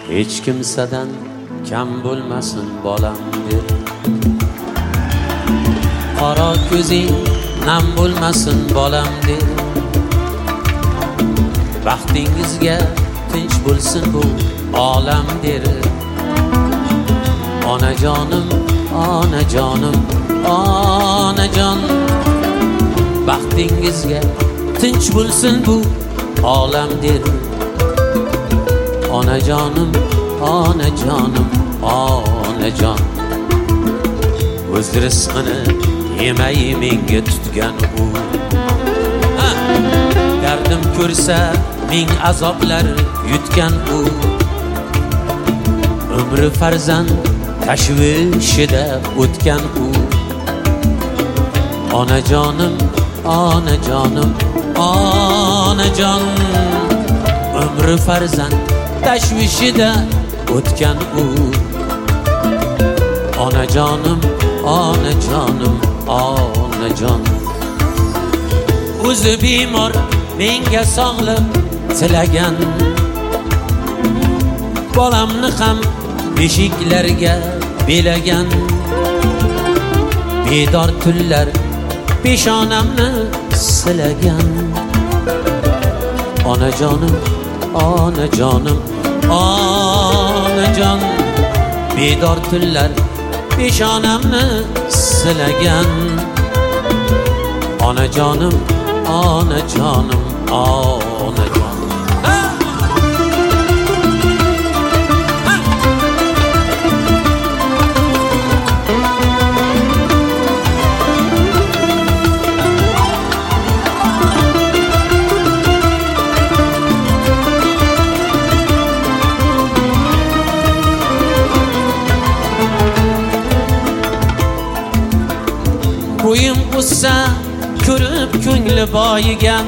hech kimsadan kam bo'lmasin bolam der. Qora ko'zing nam bo'lmasin bolam der. Baxtingizga tinch bo'lsin bu olam der. Onajonim, onajonim, onajon, baxtingizga tinch bo'lsin bu olam der. Onajonim, onajonim, onajon, o'z rizqini yemay menga tutgan u. Dardim ko'rsa ming azoblar yutgan u. Umri farzand tashvishida o'tgan u. Onajonim, onajonim, onajon, umri farzand tashvishida o'tgan u. Onajonim, onajonim, onajon, o'zi bemor menga sog'lik tilagan. Bolamni ham beshiklarga belagan. Bedor tunlar peshonamni silagan. Onajonim, onajonim, onajon, bedor tunlar peshonamni silagan. Onajonim, onajonim, onajon. Bo'yim o'ssa ko'rib ko'ngli boyigan.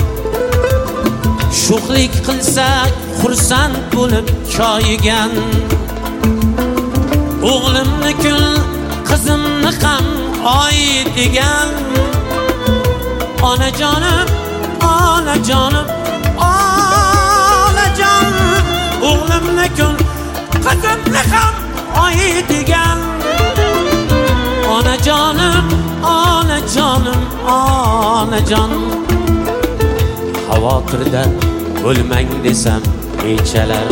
Sho'xlik qilsak xursand bo'lib choyigan. O'g'limni kul, qizimni ham oy degan. Onajonim, onajonim, onajon, o'g'limni kul, qizimni ham oy degan. Onajonim, onajonim, onajon, xavotirda o'lmang desam nechalar.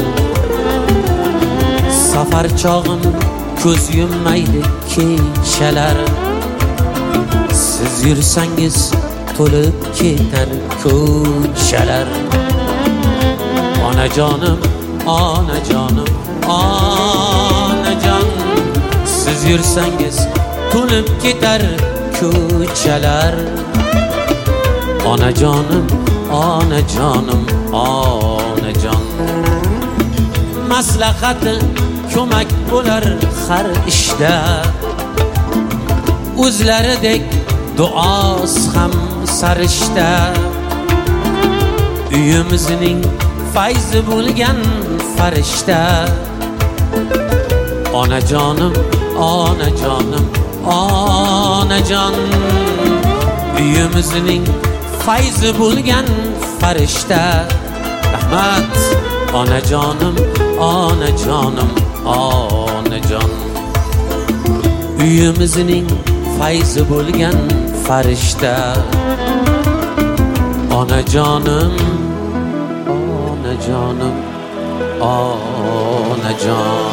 Safar chog'im ko'z yummaydi kechalar. Siz yursangiz to'lib ketar ko'chalar. Onajonim, onajonim, onajon, siz yursangiz to'lib ketar ko'chalar. Onajonim, onajonim, onajon, maslahati ko'mak bo'lar har ishda. O'zlaridek duos ham sarishta. Uyimizning fayzi bo'lgan farishta. Onajonim, onajonim, onajon, uyimizning fayzi bo'lgan farishta. Rahmat. Onajonim, onajonim, onajon, uyimizning fayzi bo'lgan farishta. Onajonim, onajonim, onajon.